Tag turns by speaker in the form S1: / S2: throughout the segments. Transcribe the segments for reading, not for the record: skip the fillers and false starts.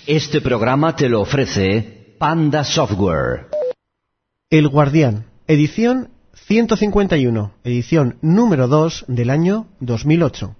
S1: Este programa te lo ofrece Panda Software.
S2: El Guardián, edición 151, edición número 2 del año 2008.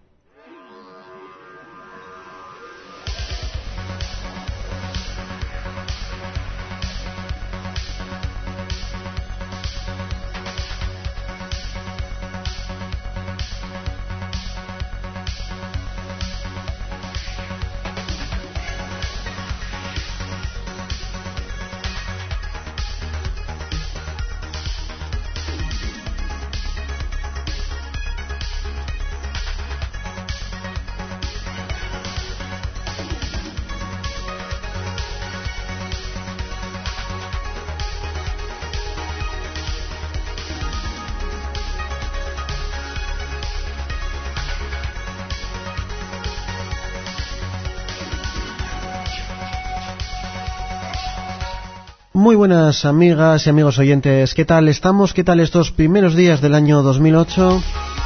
S2: Muy buenas amigas y amigos oyentes, ¿qué tal estamos? ¿Qué tal estos primeros días del año 2008?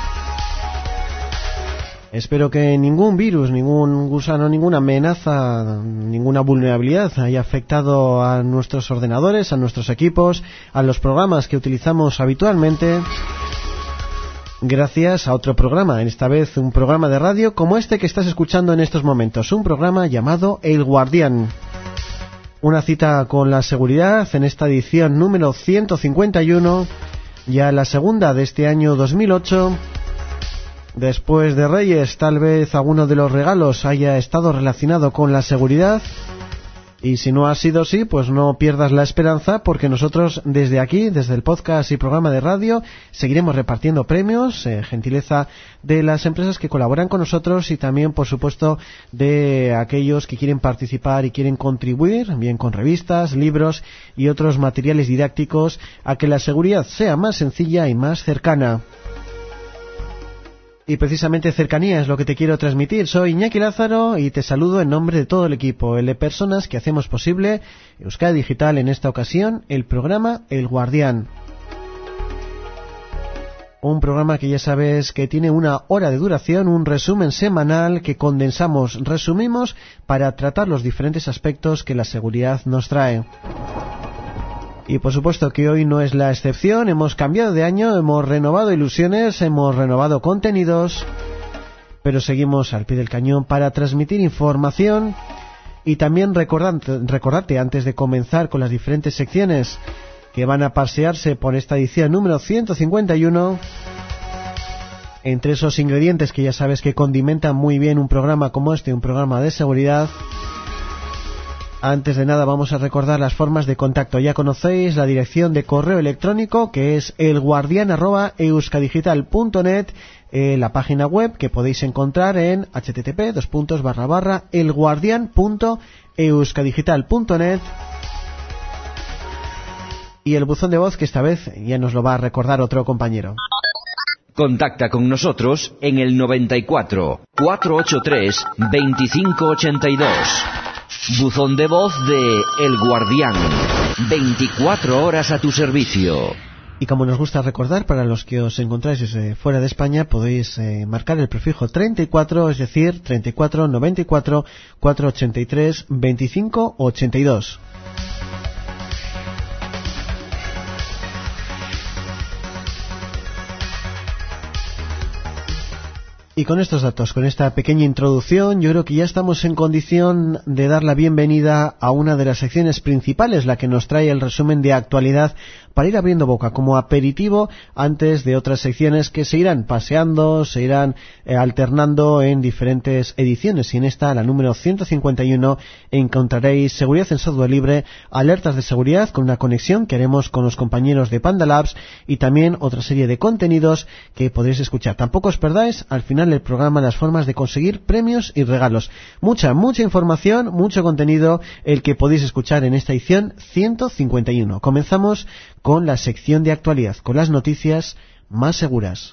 S2: Espero que ningún virus, ningún gusano, ninguna amenaza, ninguna vulnerabilidad haya afectado a nuestros ordenadores, a nuestros equipos, a los programas que utilizamos habitualmente. Gracias a otro programa, esta vez un programa de radio como este que estás escuchando en estos momentos, un programa llamado El Guardián. Una cita con la seguridad en esta edición número 151, ya la segunda de este año 2008. Después de Reyes, tal vez alguno de los regalos haya estado relacionado con la seguridad. Y si no ha sido así, pues no pierdas la esperanza, porque nosotros desde aquí, desde el podcast y programa de radio, seguiremos repartiendo premios, gentileza de las empresas que colaboran con nosotros y también, por supuesto, de aquellos que quieren participar y quieren contribuir, bien con revistas, libros y otros materiales didácticos, a que la seguridad sea más sencilla y más cercana. Y precisamente cercanía es lo que te quiero transmitir. Soy Iñaki Lázaro y te saludo en nombre de todo el equipo, el de personas que hacemos posible Euskadi Digital, en esta ocasión, el programa El Guardián. Un programa que ya sabes que tiene 1 hora de duración, un resumen semanal que condensamos, resumimos para tratar los diferentes aspectos que la seguridad nos trae. Y por supuesto que hoy no es la excepción, hemos cambiado de año, hemos renovado ilusiones, hemos renovado contenidos, pero seguimos al pie del cañón para transmitir información y también recordarte antes de comenzar con las diferentes secciones que van a pasearse por esta edición número 151, entre esos ingredientes que ya sabes que condimentan muy bien un programa como este, un programa de seguridad. Antes de nada vamos a recordar las formas de contacto. Ya conocéis la dirección de correo electrónico, que es elguardian@euskadigital.net, la página web que podéis encontrar en http://elguardian.euskadigital.net, y el buzón de voz, que esta vez ya nos lo va a recordar otro compañero.
S1: Contacta con nosotros en el 94 483 2582. Buzón de voz de El Guardián, 24 horas a tu servicio.
S2: Y como nos gusta recordar, para los que os encontráis desde fuera de España, podéis marcar el prefijo 34, es decir, 34 94 483 25 82. Y con estos datos, con esta pequeña introducción, yo creo que ya estamos en condición de dar la bienvenida a una de las secciones principales, la que nos trae el resumen de actualidad, para ir abriendo boca como aperitivo antes de otras secciones que se irán paseando, se irán alternando en diferentes ediciones. Y en esta, la número 151, encontraréis seguridad en software libre, alertas de seguridad con una conexión que haremos con los compañeros de Panda Labs y también otra serie de contenidos que podréis escuchar. Tampoco os perdáis al final del programa las formas de conseguir premios y regalos. Mucha información, mucho contenido el que podéis escuchar en esta edición 151. Comenzamos con la sección de actualidad, con las noticias más seguras.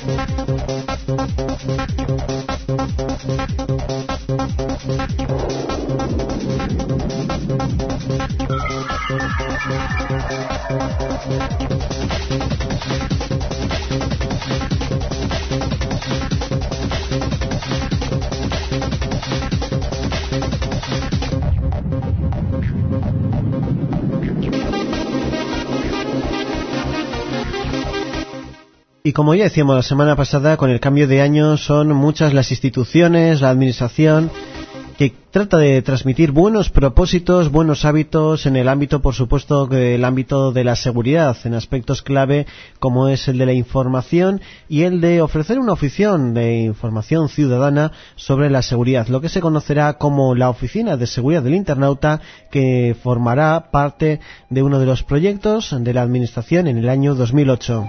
S2: Y como ya decíamos la semana pasada, con el cambio de año son muchas las instituciones, la administración, que trata de transmitir buenos propósitos, buenos hábitos en el ámbito, por supuesto, el ámbito de la seguridad, en aspectos clave como es el de la información y el de ofrecer una oficina de información ciudadana sobre la seguridad, lo que se conocerá como la Oficina de Seguridad del Internauta, que formará parte de uno de los proyectos de la Administración en el año 2008.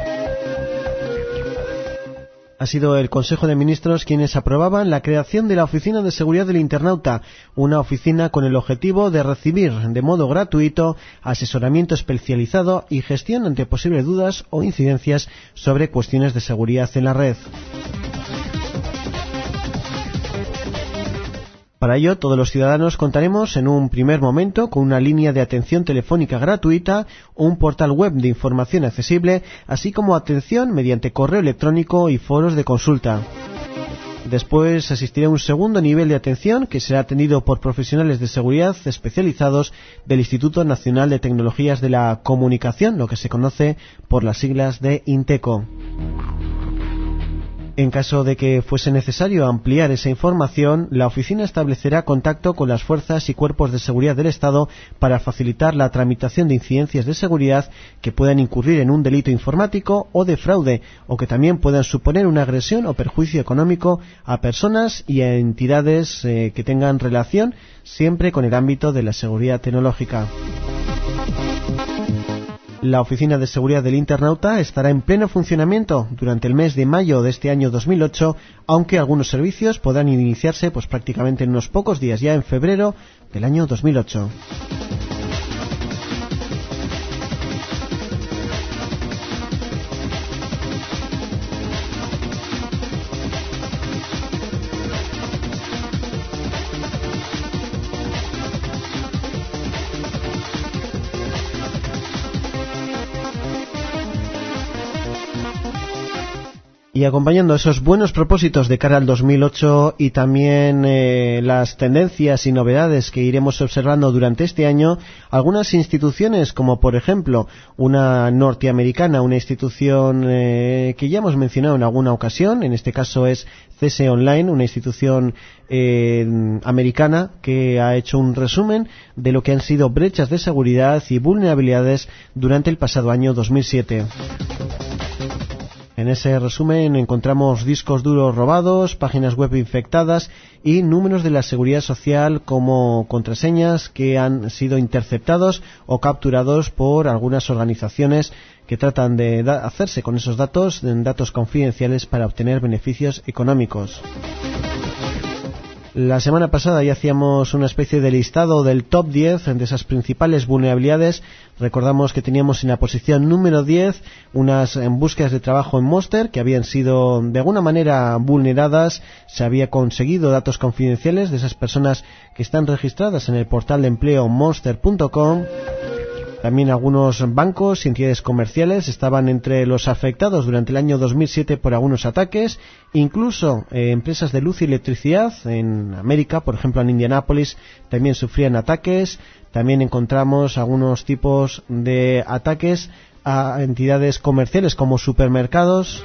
S2: Ha sido el Consejo de Ministros quienes aprobaban la creación de la Oficina de Seguridad del Internauta, una oficina con el objetivo de recibir de modo gratuito asesoramiento especializado y gestión ante posibles dudas o incidencias sobre cuestiones de seguridad en la red. Para ello, todos los ciudadanos contaremos en un primer momento con una línea de atención telefónica gratuita, un portal web de información accesible, así como atención mediante correo electrónico y foros de consulta. Después asistirá un segundo nivel de atención que será atendido por profesionales de seguridad especializados del Instituto Nacional de Tecnologías de la Comunicación, lo que se conoce por las siglas de INTECO. En caso de que fuese necesario ampliar esa información, la oficina establecerá contacto con las fuerzas y cuerpos de seguridad del Estado para facilitar la tramitación de incidencias de seguridad que puedan incurrir en un delito informático o de fraude, o que también puedan suponer una agresión o perjuicio económico a personas y a entidades que tengan relación siempre con el ámbito de la seguridad tecnológica. La Oficina de Seguridad del Internauta estará en pleno funcionamiento durante el mes de mayo de este año 2008, aunque algunos servicios podrán iniciarse prácticamente en unos pocos días, ya en febrero del año 2008. Y acompañando esos buenos propósitos de cara al 2008 y también las tendencias y novedades que iremos observando durante este año, algunas instituciones como por ejemplo una norteamericana, una institución que ya hemos mencionado en alguna ocasión, en este caso es CSE Online, una institución americana que ha hecho un resumen de lo que han sido brechas de seguridad y vulnerabilidades durante el pasado año 2007. En ese resumen encontramos discos duros robados, páginas web infectadas y números de la seguridad social como contraseñas que han sido interceptados o capturados por algunas organizaciones que tratan de hacerse con esos datos confidenciales para obtener beneficios económicos. La semana pasada ya hacíamos una especie de listado del top 10 de esas principales vulnerabilidades. Recordamos que teníamos en la posición número 10 unas búsquedas de trabajo en Monster que habían sido de alguna manera vulneradas. Se había conseguido datos confidenciales de esas personas que están registradas en el portal de empleo monster.com. También algunos bancos y entidades comerciales estaban entre los afectados durante el año 2007 por algunos ataques. Incluso empresas de luz y electricidad en América, por ejemplo en Indianápolis, también sufrían ataques. También encontramos algunos tipos de ataques a entidades comerciales como supermercados.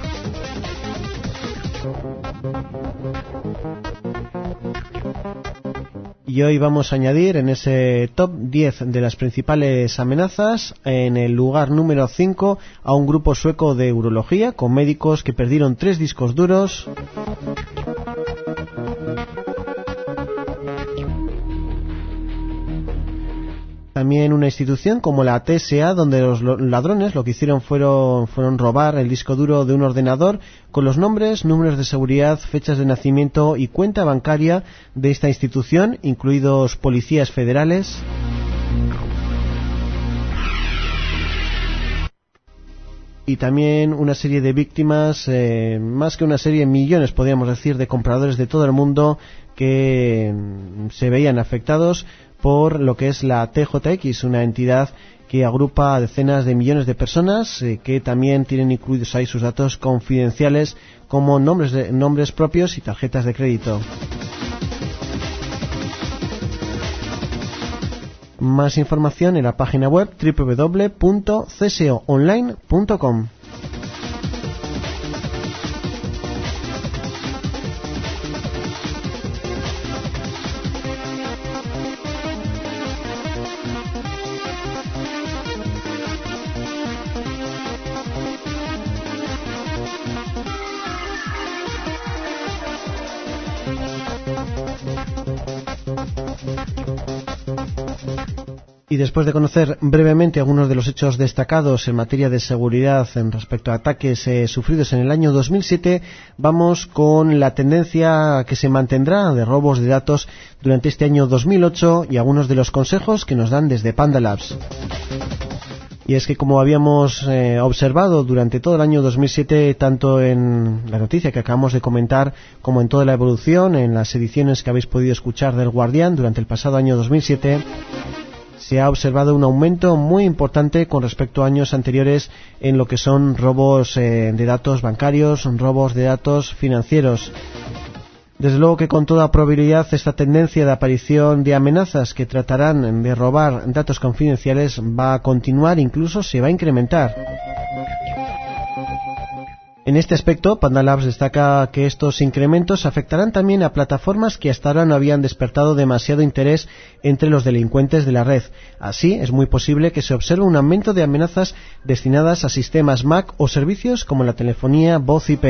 S2: Y hoy vamos a añadir en ese top 10 de las principales amenazas, en el lugar número 5, a un grupo sueco de urología con médicos que perdieron 3 discos duros. También una institución como la TSA, donde los ladrones lo que hicieron fueron robar el disco duro de un ordenador con los nombres, números de seguridad, fechas de nacimiento y cuenta bancaria de esta institución, incluidos policías federales. y también una serie de víctimas, más que una serie, millones podríamos decir, de compradores de todo el mundo que se veían afectados por lo que es la TJX, una entidad que agrupa a decenas de millones de personas que también tienen incluidos ahí sus datos confidenciales como nombres propios y tarjetas de crédito. Más información en la página web www.csoonline.com. Y después de conocer brevemente algunos de los hechos destacados en materia de seguridad en respecto a ataques sufridos en el año 2007, vamos con la tendencia que se mantendrá de robos de datos durante este año 2008 y algunos de los consejos que nos dan desde Panda Labs. Y es que, como habíamos observado durante todo el año 2007, tanto en la noticia que acabamos de comentar como en toda la evolución, en las ediciones que habéis podido escuchar del Guardián durante el pasado año 2007, se ha observado un aumento muy importante con respecto a años anteriores en lo que son robos de datos bancarios, robos de datos financieros. Desde luego que con toda probabilidad esta tendencia de aparición de amenazas que tratarán de robar datos confidenciales va a continuar, incluso se va a incrementar. En este aspecto, Panda Labs destaca que estos incrementos afectarán también a plataformas que hasta ahora no habían despertado demasiado interés entre los delincuentes de la red. Así, es muy posible que se observe un aumento de amenazas destinadas a sistemas Mac o servicios como la telefonía voz IP.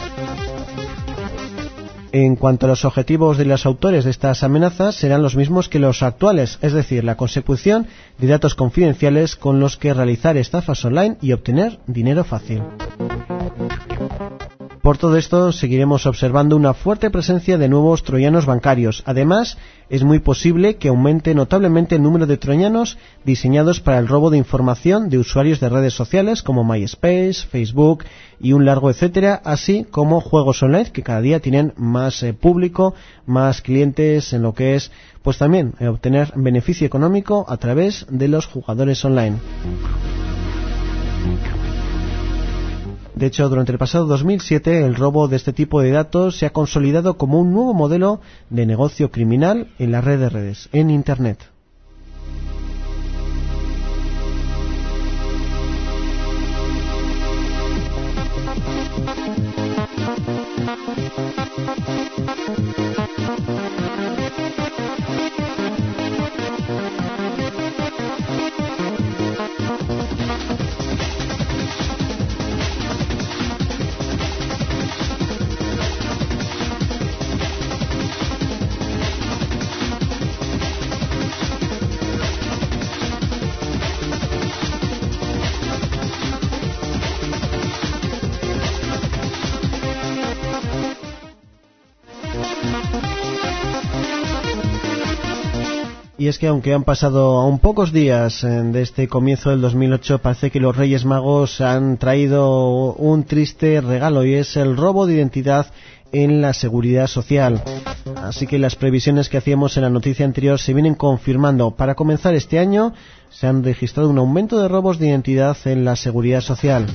S2: En cuanto a los objetivos de los autores de estas amenazas, serán los mismos que los actuales, es decir, la consecución de datos confidenciales con los que realizar estafas online y obtener dinero fácil. Por todo esto, seguiremos observando una fuerte presencia de nuevos troyanos bancarios. Además, es muy posible que aumente notablemente el número de troyanos diseñados para el robo de información de usuarios de redes sociales como MySpace, Facebook y un largo etcétera, así como juegos online que cada día tienen más público, más clientes en lo que es, pues también obtener beneficio económico a través de los jugadores online. De hecho, durante el pasado 2007, el robo de este tipo de datos se ha consolidado como un nuevo modelo de negocio criminal en la red de redes, en Internet. Y es que aunque han pasado aún pocos días de este comienzo del 2008, parece que los Reyes Magos han traído un triste regalo, y es el robo de identidad en la seguridad social. Así que las previsiones que hacíamos en la noticia anterior se vienen confirmando. Para comenzar este año se han registrado un aumento de robos de identidad en la seguridad social.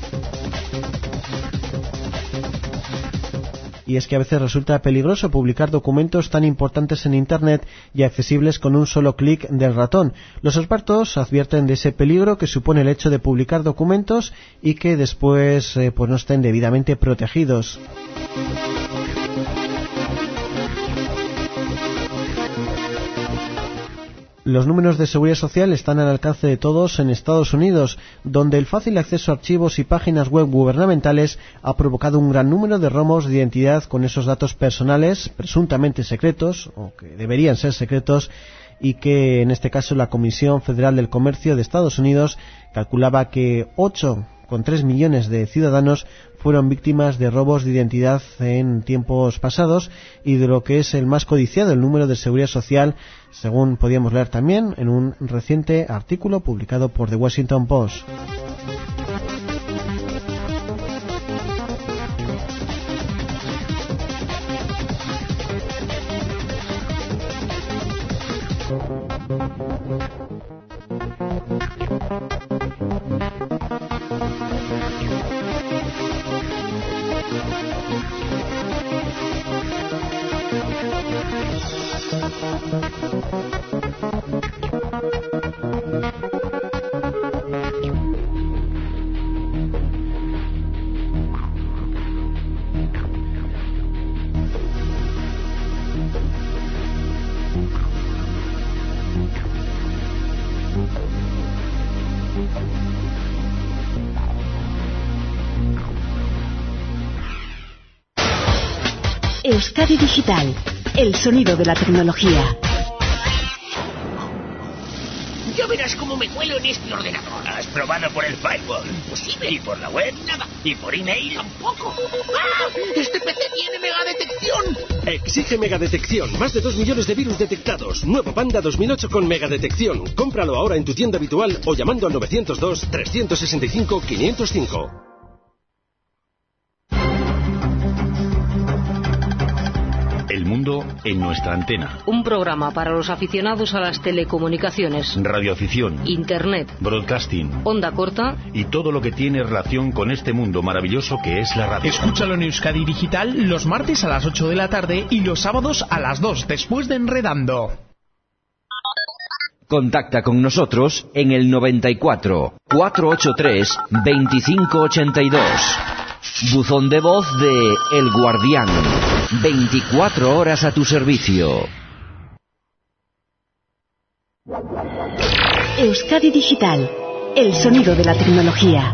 S2: Y es que a veces resulta peligroso publicar documentos tan importantes en Internet y accesibles con un solo clic del ratón. Los expertos advierten de ese peligro que supone el hecho de publicar documentos y que después pues no estén debidamente protegidos. Los números de seguridad social están al alcance de todos en Estados Unidos, donde el fácil acceso a archivos y páginas web gubernamentales ha provocado un gran número de robos de identidad con esos datos personales presuntamente secretos, o que deberían ser secretos, y que en este caso la Comisión Federal del Comercio de Estados Unidos calculaba que 8,3 millones de ciudadanos fueron víctimas de robos de identidad en tiempos pasados, y de lo que es el más codiciado, el número de seguridad social, según podíamos leer también en un reciente artículo publicado por The Washington Post.
S3: Euskadi Digital, el sonido de la tecnología.
S4: Ya verás cómo me cuelo en este ordenador.
S5: ¿Has probado por el firewall?
S4: Imposible.
S5: ¿Y por la web?
S4: Nada.
S5: ¿Y por email?
S4: Tampoco. ¡Ah! ¡Este PC tiene megadetección!
S6: Exige megadetección. Más de 2 millones de virus detectados. Nuevo Panda 2008 con megadetección. Cómpralo ahora en tu tienda habitual o llamando al 902-365-505.
S7: El mundo en nuestra antena.
S8: Un programa para los aficionados a las telecomunicaciones,
S7: Radioafición,
S8: Internet,
S7: broadcasting,
S8: onda corta
S7: y todo lo que tiene relación con este mundo maravilloso que es la radio.
S9: Escúchalo en Euskadi Digital los martes a las 8 de la tarde y los sábados a las 2 después de Enredando.
S1: Contacta con nosotros en el 94 483 2582. Buzón de voz de El Guardián. 24 horas a tu servicio.
S3: Euskadi Digital, el sonido de la tecnología.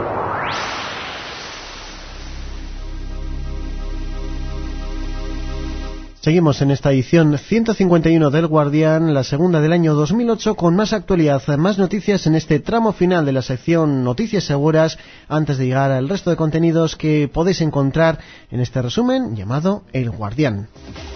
S2: Seguimos en esta edición 151 del Guardián, la segunda del año 2008, con más actualidad, más noticias en este tramo final de la sección Noticias Seguras, antes de llegar al resto de contenidos que podéis encontrar en este resumen llamado El Guardián.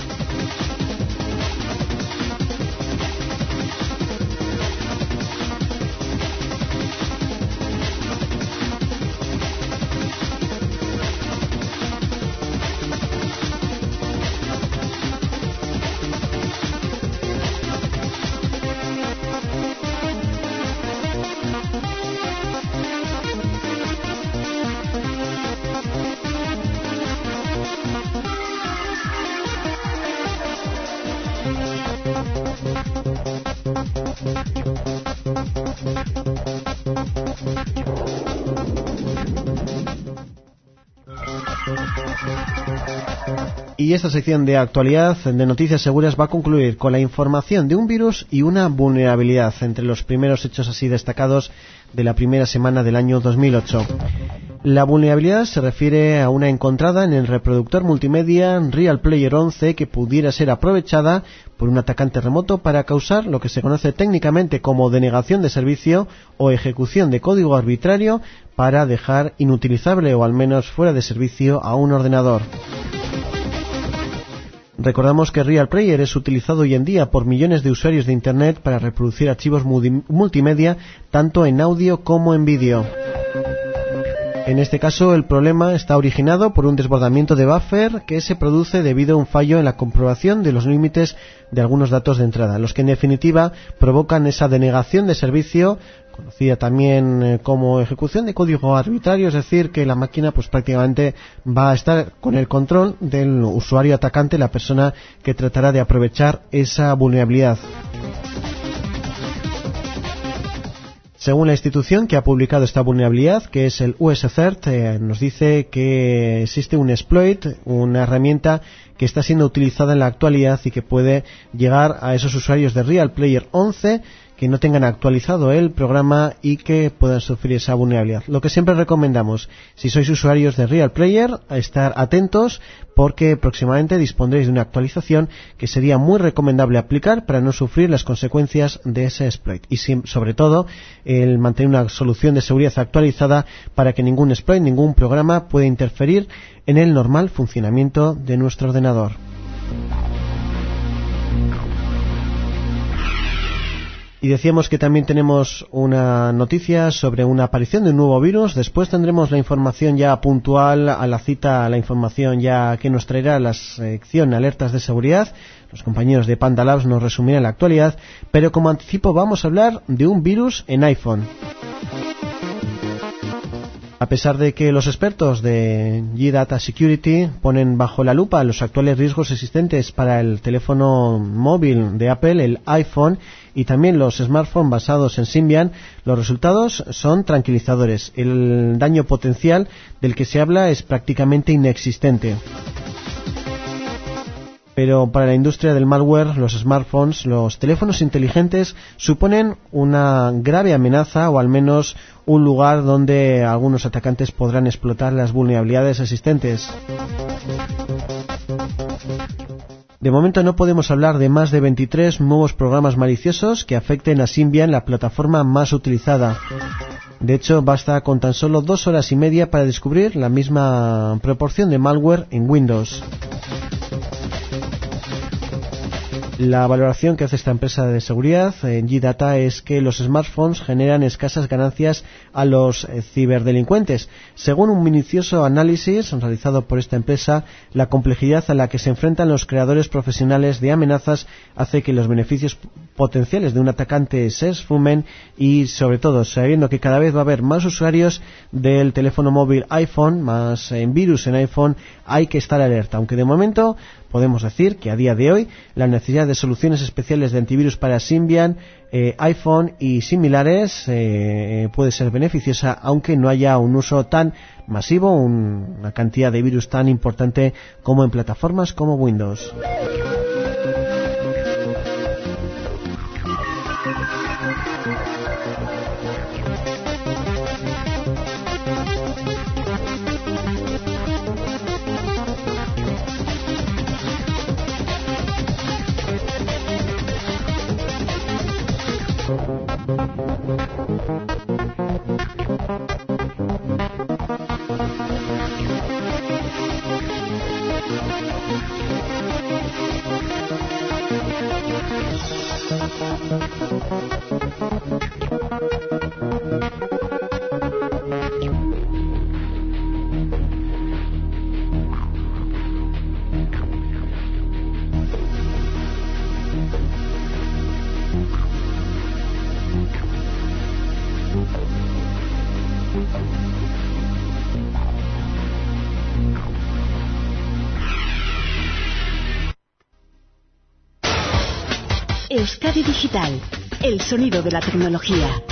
S2: Y esta sección de actualidad de noticias seguras va a concluir con la información de un virus y una vulnerabilidad entre los primeros hechos así destacados de la primera semana del año 2008. La vulnerabilidad se refiere a una encontrada en el reproductor multimedia Real Player 11 que pudiera ser aprovechada por un atacante remoto para causar lo que se conoce técnicamente como denegación de servicio o ejecución de código arbitrario para dejar inutilizable o al menos fuera de servicio a un ordenador. Recordamos que Real Player es utilizado hoy en día por millones de usuarios de Internet para reproducir archivos multimedia tanto en audio como en vídeo. En este caso, el problema está originado por un desbordamiento de buffer que se produce debido a un fallo en la comprobación de los límites de algunos datos de entrada, los que en definitiva provocan esa denegación de servicio, conocida también como ejecución de código arbitrario, es decir, que la máquina pues prácticamente va a estar con el control del usuario atacante, la persona que tratará de aprovechar esa vulnerabilidad. Según la institución que ha publicado esta vulnerabilidad, que es el USCERT, nos dice que existe un exploit, una herramienta que está siendo utilizada en la actualidad y que puede llegar a esos usuarios de Real Player 11 que no tengan actualizado el programa y que puedan sufrir esa vulnerabilidad. Lo que siempre recomendamos, si sois usuarios de Real Player, a estar atentos porque próximamente dispondréis de una actualización que sería muy recomendable aplicar para no sufrir las consecuencias de ese exploit. Y sobre todo, el mantener una solución de seguridad actualizada para que ningún exploit, ningún programa pueda interferir en el normal funcionamiento de nuestro ordenador. Y decíamos que también tenemos una noticia sobre una aparición de un nuevo virus. Después tendremos la información ya puntual a la cita, la información ya que nos traerá la sección Alertas de Seguridad. Los compañeros de Panda Labs nos resumirán la actualidad, pero como anticipo vamos a hablar de un virus en iPhone. A pesar de que los expertos de G-Data Security ponen bajo la lupa los actuales riesgos existentes para el teléfono móvil de Apple, el iPhone, y también los smartphones basados en Symbian, los resultados son tranquilizadores. El daño potencial del que se habla es prácticamente inexistente. Pero para la industria del malware, los smartphones, los teléfonos inteligentes, suponen una grave amenaza o al menos un lugar donde algunos atacantes podrán explotar las vulnerabilidades existentes. De momento no podemos hablar de más de 23 nuevos programas maliciosos que afecten a Symbian, la plataforma más utilizada. De hecho, basta con tan solo 2 horas y media para descubrir la misma proporción de malware en Windows. La valoración que hace esta empresa de seguridad en G-Data es que los smartphones generan escasas ganancias a los ciberdelincuentes. Según un minucioso análisis realizado por esta empresa, la complejidad a la que se enfrentan los creadores profesionales de amenazas hace que los beneficios potenciales de un atacante se esfumen y, sobre todo, sabiendo que cada vez va a haber más usuarios del teléfono móvil iPhone, más virus en iPhone, hay que estar alerta. Aunque de momento podemos decir que a día de hoy la necesidad de soluciones especiales de antivirus para Symbian, iPhone y similares puede ser beneficiosa, aunque no haya un uso tan masivo, una cantidad de virus tan importante como en plataformas como Windows.
S3: Euskadi Digital, el sonido de la tecnología.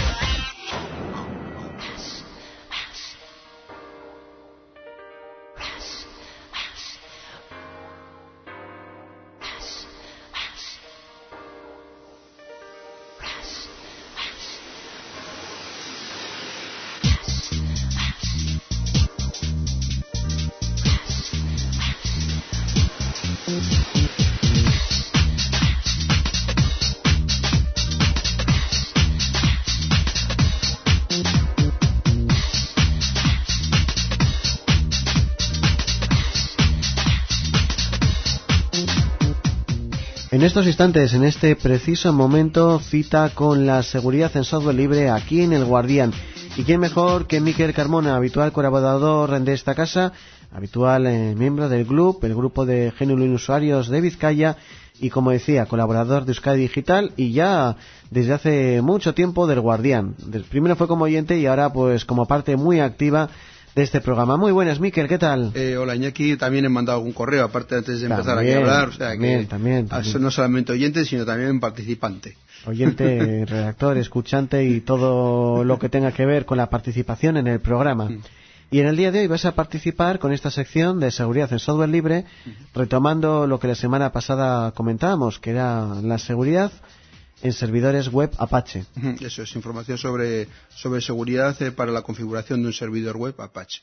S3: En estos instantes, en este preciso momento, cita con la seguridad en software libre aquí en El Guardián. ¿Y quién mejor que Miquel Carmona, habitual colaborador de esta casa, habitual miembro del GLUB, el grupo de GNU Usuarios de Vizcaya, y como decía, colaborador de Euskadi Digital y ya desde hace mucho tiempo del Guardián. Primero fue como oyente y ahora pues como parte muy activa de este programa. Muy buenas, Miquel, ¿qué tal?
S10: Hola, Iñaki, también he mandado algún correo, aparte antes de empezar aquí a hablar, o sea
S2: también.
S10: No solamente oyente, sino también participante.
S2: Oyente, redactor, escuchante y todo lo que tenga que ver con la participación en el programa. Y en el día de hoy vas a participar con esta sección de seguridad en software libre, retomando lo que la semana pasada comentábamos, que era la seguridad en servidores web Apache.
S10: Eso es, información sobre seguridad para la configuración de un servidor web Apache.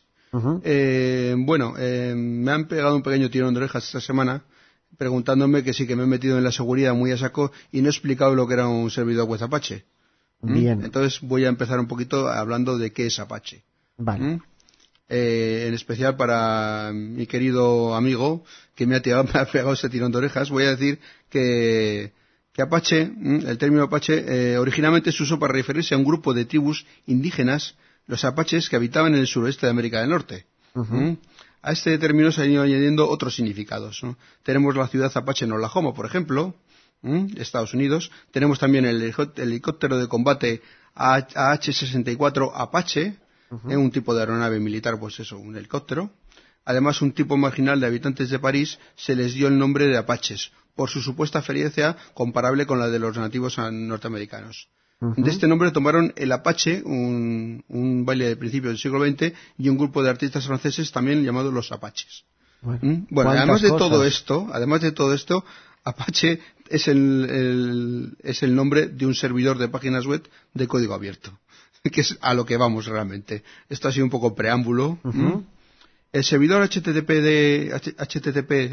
S10: Me han pegado un pequeño tirón de orejas esta semana preguntándome que sí que me he metido en la seguridad muy a saco y no he explicado lo que era un servidor web Apache.
S2: Bien.
S10: Entonces voy a empezar un poquito hablando de qué es Apache.
S2: Vale.
S10: En especial para mi querido amigo que me ha pegado ese tirón de orejas, voy a decir que Apache, el término Apache, originalmente se usó para referirse a un grupo de tribus indígenas, los apaches, que habitaban en el suroeste de América del Norte. A este término se han ido añadiendo otros significados, ¿no? Tenemos la ciudad Apache en Oklahoma, por ejemplo, Estados Unidos. Tenemos también el helicóptero de combate AH-64 Apache, un tipo de aeronave militar, pues eso, un helicóptero. Además, un tipo marginal de habitantes de París se les dio el nombre de apaches, por su supuesta experiencia comparable con la de los nativos norteamericanos. De este nombre tomaron el Apache, un baile de principios del siglo XX, y un grupo de artistas franceses también llamados los Apaches. Bueno, además de todo esto, Apache es el nombre de un servidor de páginas web de código abierto, que es a lo que vamos realmente. Esto ha sido un poco preámbulo. El servidor HTTP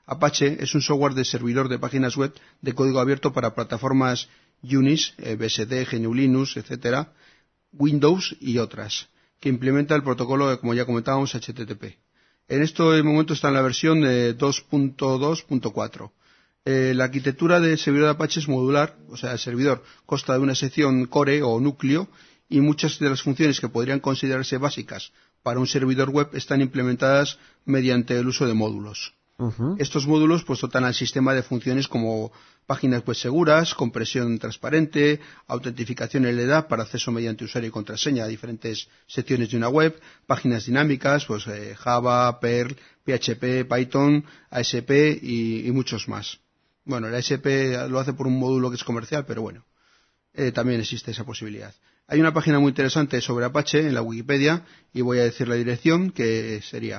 S10: Apache es un software de servidor de páginas web de código abierto para plataformas Unix, BSD, GNU Linux, etcétera, Windows y otras, que implementa el protocolo, como ya comentábamos, HTTP. En este momento está en la versión 2.2.4. La arquitectura del servidor de Apache es modular, o sea, el servidor consta de una sección core o núcleo y muchas de las funciones que podrían considerarse básicas para un servidor web están implementadas mediante el uso de módulos. Estos módulos pues dotan al sistema de funciones como páginas web seguras, compresión transparente, autentificación LDAP para acceso mediante usuario y contraseña a diferentes secciones de una web, páginas dinámicas, pues Java, Perl, PHP, Python, ASP y muchos más. Bueno, el ASP lo hace por un módulo que es comercial, pero bueno, también existe esa posibilidad. Hay una página muy interesante sobre Apache en la Wikipedia y voy a decir la dirección, que sería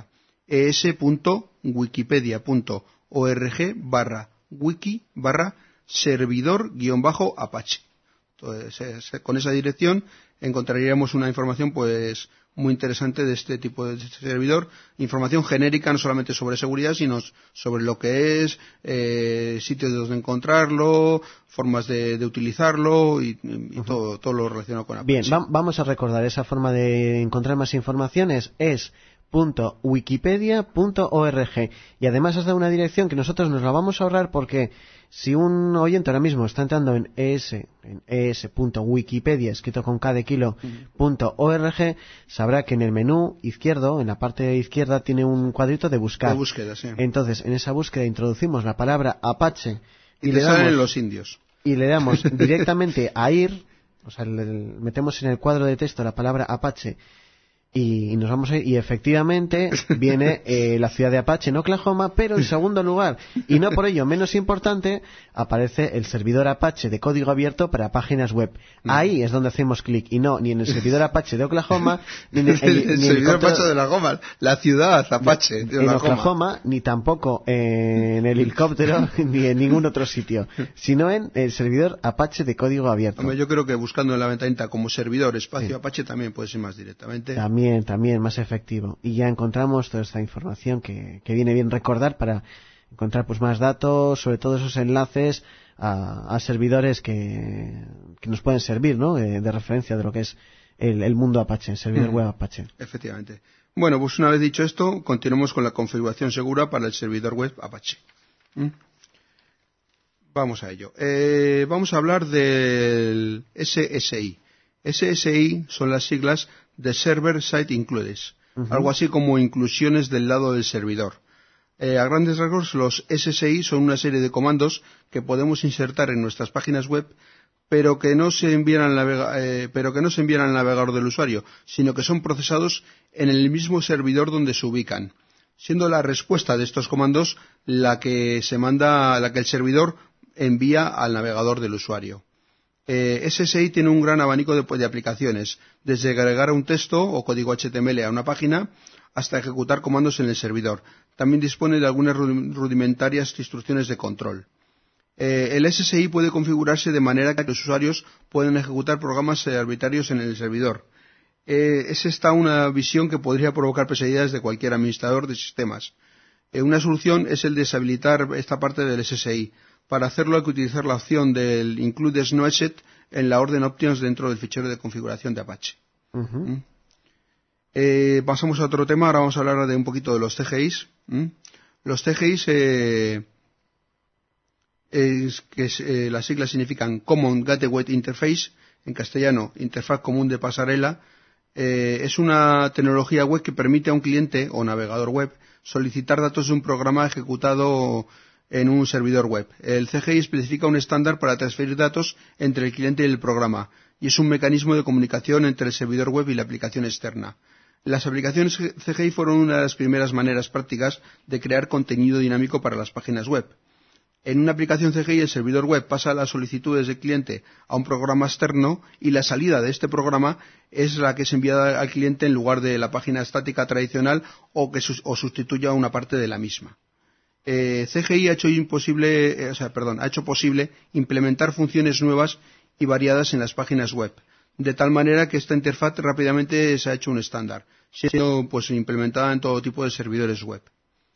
S10: es.wikipedia.org/wiki/servidor-apache. Entonces, con esa dirección encontraríamos una información pues muy interesante de este tipo de servidor, información genérica no solamente sobre seguridad, sino sobre lo que es, sitios donde encontrarlo, formas de utilizarlo y todo lo relacionado con Apache.
S3: Bien, vamos a recordar esa forma de encontrar más informaciones, es .wikipedia.org, y además has dado una dirección que nosotros nos la vamos a ahorrar, porque si un oyente ahora mismo está entrando en es.wikipedia, escrito con K de kilo, .org, sabrá que en el menú izquierdo, en la parte izquierda, tiene un cuadrito de buscar.
S10: De búsqueda, sí.
S3: Entonces, en esa búsqueda introducimos la palabra Apache
S10: y le damos los indios.
S3: Y le damos directamente a ir, o sea, metemos en el cuadro de texto la palabra Apache y nos vamos a ir, y efectivamente viene la ciudad de Apache en Oklahoma, pero en segundo lugar, y no por ello menos importante, aparece el servidor Apache de código abierto para páginas web. Ahí es donde hacemos clic, y no ni en el servidor Apache de Oklahoma, ni en
S10: el servidor Apache de Oklahoma, la ciudad Apache de
S3: Oklahoma, ni tampoco en el helicóptero, ni en ningún otro sitio, sino en el servidor Apache de código abierto.
S10: Hombre, yo creo que buscando en la ventanita como servidor espacio Apache también puede ser más directamente.
S3: También más efectivo, y ya encontramos toda esta información que viene bien recordar para encontrar pues más datos, sobre todo esos enlaces a servidores que nos pueden servir, ¿no? De referencia de lo que es el mundo Apache, el servidor web Apache.
S10: Efectivamente. Bueno, pues una vez dicho esto, continuemos con la configuración segura para el servidor web Apache. Vamos a ello. Vamos a hablar del SSI. SSI son las siglas de Server Side Includes, algo así como inclusiones del lado del servidor. A grandes rasgos, los SSI son una serie de comandos que podemos insertar en nuestras páginas web, pero que no se envían al navegador del usuario, sino que son procesados en el mismo servidor donde se ubican, siendo la respuesta de estos comandos la que el servidor envía al navegador del usuario. SSI tiene un gran abanico de aplicaciones, desde agregar un texto o código HTML a una página hasta ejecutar comandos en el servidor. También dispone de algunas rudimentarias instrucciones de control. El SSI puede configurarse de manera que los usuarios pueden ejecutar programas arbitrarios en el servidor. Es esta una visión que podría provocar pesadillas de cualquier administrador de sistemas. Una solución es el deshabilitar esta parte del SSI. Para hacerlo hay que utilizar la opción del Include No Asset en la orden Options dentro del fichero de configuración de Apache. Pasamos a otro tema. Ahora vamos a hablar de un poquito de los CGIs. Los CGIs, las siglas significan Common Gateway Interface, en castellano, interfaz común de pasarela. Es una tecnología web que permite a un cliente o navegador web solicitar datos de un programa ejecutado en un servidor web. El CGI especifica un estándar para transferir datos entre el cliente y el programa, y es un mecanismo de comunicación entre el servidor web y la aplicación externa. Las aplicaciones CGI fueron una de las primeras maneras prácticas de crear contenido dinámico para las páginas web. En una aplicación CGI, el servidor web pasa las solicitudes del cliente a un programa externo y la salida de este programa es la que es enviada al cliente en lugar de la página estática tradicional o sustituya una parte de la misma. CGI ha hecho posible implementar funciones nuevas y variadas en las páginas web, de tal manera que esta interfaz rápidamente se ha hecho un estándar, siendo pues implementada en todo tipo de servidores web.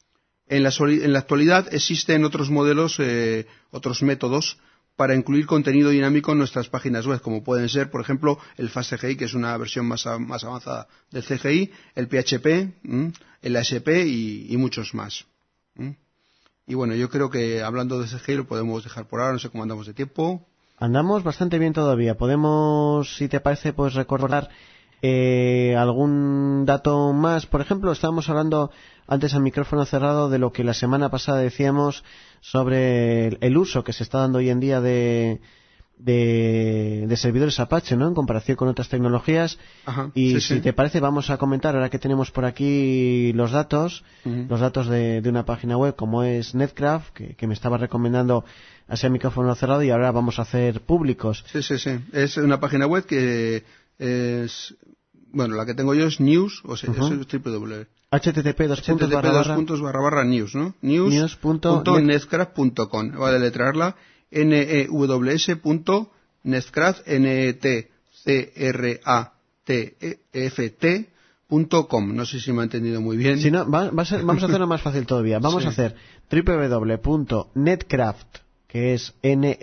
S10: En la actualidad existen otros modelos, otros métodos para incluir contenido dinámico en nuestras páginas web, como pueden ser, por ejemplo, el FastCGI, que es una versión más avanzada del CGI, el PHP, el ASP y muchos más. Y bueno, yo creo que hablando de CGI lo podemos dejar por ahora, no sé cómo andamos de tiempo.
S3: Andamos bastante bien todavía. Podemos, si te parece, pues recordar algún dato más. Por ejemplo, estábamos hablando antes al micrófono cerrado de lo que la semana pasada decíamos sobre el uso que se está dando hoy en día de servidores Apache, ¿no? En comparación con otras tecnologías.
S10: Ajá,
S3: y si te parece, vamos a comentar, ahora que tenemos por aquí los datos, de una página web como es Netcraft, que me estaba recomendando hacia el micrófono cerrado, y ahora vamos a hacer públicos.
S10: Sí. Es una página web que es, bueno, la que tengo yo es news, o sea, eso es www.
S3: http://news,
S10: ¿no? news.netcraft.com. Voy a deletrearla. news.netcraft.com. No sé si me ha entendido muy bien.
S3: Si no, vamos a hacerlo más fácil todavía. Vamos a hacer www.netcraft, que es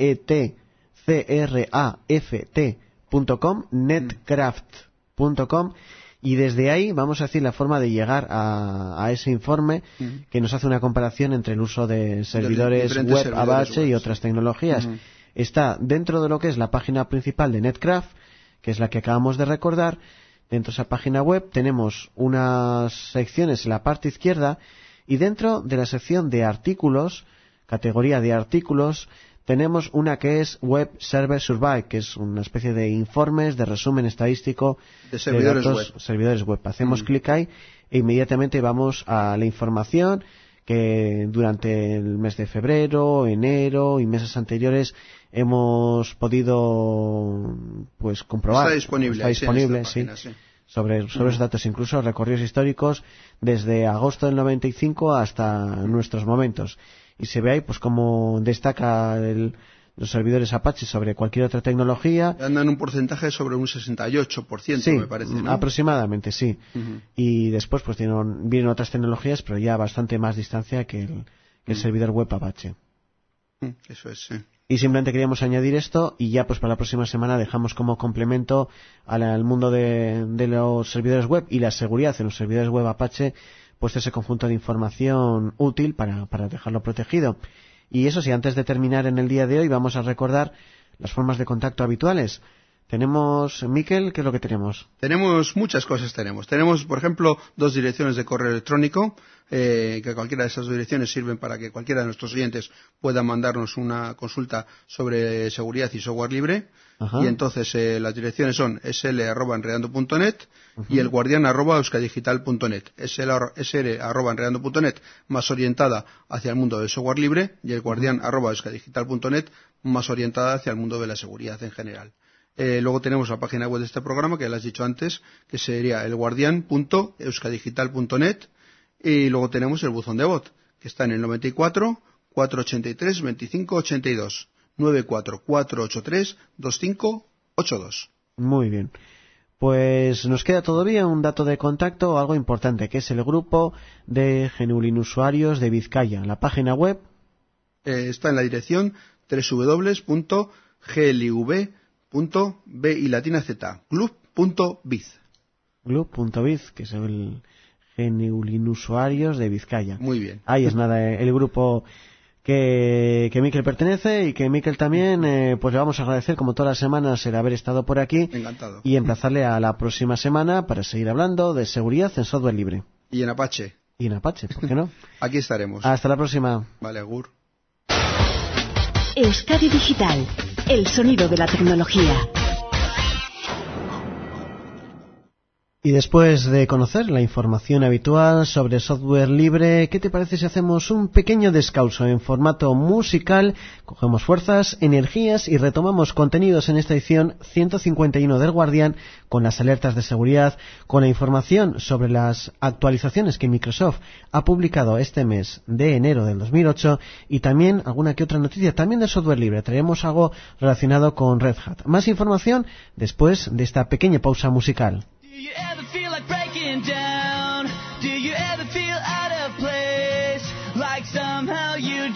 S3: netcraft.com, netcraft.com, y desde ahí vamos a decir la forma de llegar a ese informe que nos hace una comparación entre el uso de servidores web Apache y otras tecnologías. Está dentro de lo que es la página principal de Netcraft, que es la que acabamos de recordar. Dentro de esa página web tenemos unas secciones en la parte izquierda, y dentro de la sección de artículos, categoría de artículos, tenemos una que es Web Server Survey, que es una especie de informes, de resumen estadístico
S10: de servidores
S3: web. Hacemos clic ahí e inmediatamente vamos a la información que durante el mes de febrero, enero y meses anteriores hemos podido pues comprobar.
S10: Está disponible,
S3: sí. Sobre esos datos, incluso recorridos históricos desde agosto del 95 hasta nuestros momentos. Y se ve ahí pues cómo destaca los servidores Apache sobre cualquier otra tecnología.
S10: Andan un porcentaje sobre un 68%,
S3: sí,
S10: me parece, ¿no?
S3: Aproximadamente, sí. Y después pues vienen otras tecnologías, pero ya a bastante más distancia que el servidor web Apache.
S10: Eso es, sí.
S3: Y simplemente queríamos añadir esto, y ya pues para la próxima semana dejamos como complemento al mundo de los servidores web y la seguridad en los servidores web Apache, pues ese conjunto de información útil para dejarlo protegido. Y eso sí, antes de terminar en el día de hoy, vamos a recordar las formas de contacto habituales. Tenemos, Miquel, ¿qué es lo que tenemos?
S10: Tenemos muchas cosas. Tenemos, por ejemplo, 2 direcciones de correo electrónico, que cualquiera de esas direcciones sirven para que cualquiera de nuestros oyentes pueda mandarnos una consulta sobre seguridad y software libre.
S3: Ajá.
S10: Y entonces las direcciones son sl@enredando.net y elguardian@euskadigital.net. sl@enredando.net más orientada hacia el mundo del software libre, y elguardian@euskadigital.net más orientada hacia el mundo de la seguridad en general. Luego tenemos la página web de este programa, que ya lo has dicho antes, que sería elguardian.euskadigital.net, y luego tenemos el buzón de voz, que está en el 94 483 25 82. 94-483-2582.
S3: Muy bien. Pues nos queda todavía un dato de contacto, algo importante, que es el grupo de Genuolin usuarios de Vizcaya. La página web
S10: está en la dirección www.glv.biz,
S3: club.biz, que es el Genuolin usuarios de Vizcaya.
S10: Muy bien.
S3: Ahí es nada, el grupo que Miquel pertenece, y que Miquel también, pues le vamos a agradecer como todas las semanas el haber estado por aquí.
S10: Encantado.
S3: Y emplazarle a la próxima semana para seguir hablando de seguridad en software libre.
S10: Y en Apache.
S3: Y en Apache, ¿por qué no?
S10: Aquí estaremos.
S3: Hasta la próxima.
S10: Vale, agur.
S11: Euskadi Digital, el sonido de la tecnología.
S2: Y después de conocer la información habitual sobre software libre, ¿qué te parece si hacemos un pequeño descanso en formato musical? Cogemos fuerzas, energías y retomamos contenidos en esta edición 151 del Guardián, con las alertas de seguridad, con la información sobre las actualizaciones que Microsoft ha publicado este mes de enero del 2008, y también alguna que otra noticia también de software libre. Traemos algo relacionado con Red Hat. Más información después de esta pequeña pausa musical.
S12: Do you ever feel like breaking down? Do you ever feel out of place?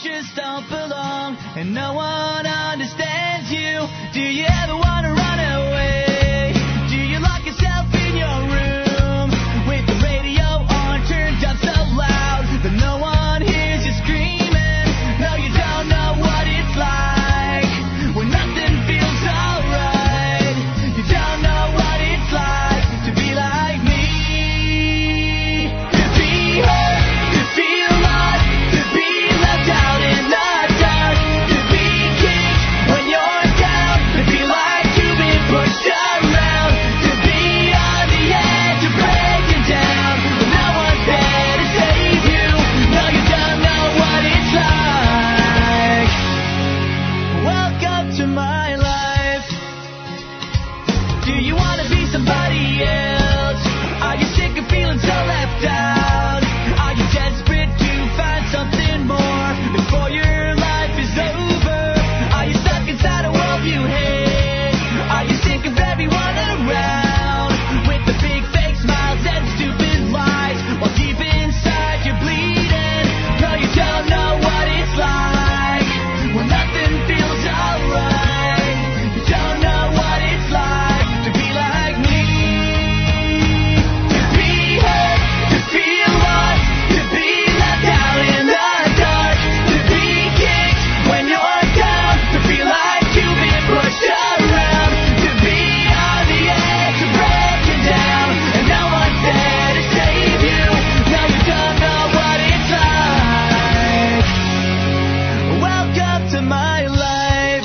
S12: just don't belong, and no one understands you. Do you ever want to run away? Do you lock yourself in your room with the radio on turned up so loud that no one hears you screaming? No, you don't know what it's like when nothing feels alright. You don't know what it's like to be like me, to be hurt, to feel lost, to be left out in the dark, to be kicked when you're down, to feel like you've been pushed around, to be on the edge of breaking down, but no one's there to save you. No, you don't know what it's like. Welcome to my life. Do you want to be somebody else? Are you sick of feeling so left out? Are you desperate to find something more before your life is over? Are you stuck inside a world you hate? Are you sick of everyone around with the big fake smiles and stupid lies while deep inside you're bleeding? No, you don't know what it's like when nothing feels alright. You don't know what it's like to be like me, to be hurt, to feel lost, to be left out in the dark, to be kicked when you're down, to feel like you've been pushed around, to be on the edge of breaking down, and no one's there to save you. No, you don't know what it's like. Welcome to my life.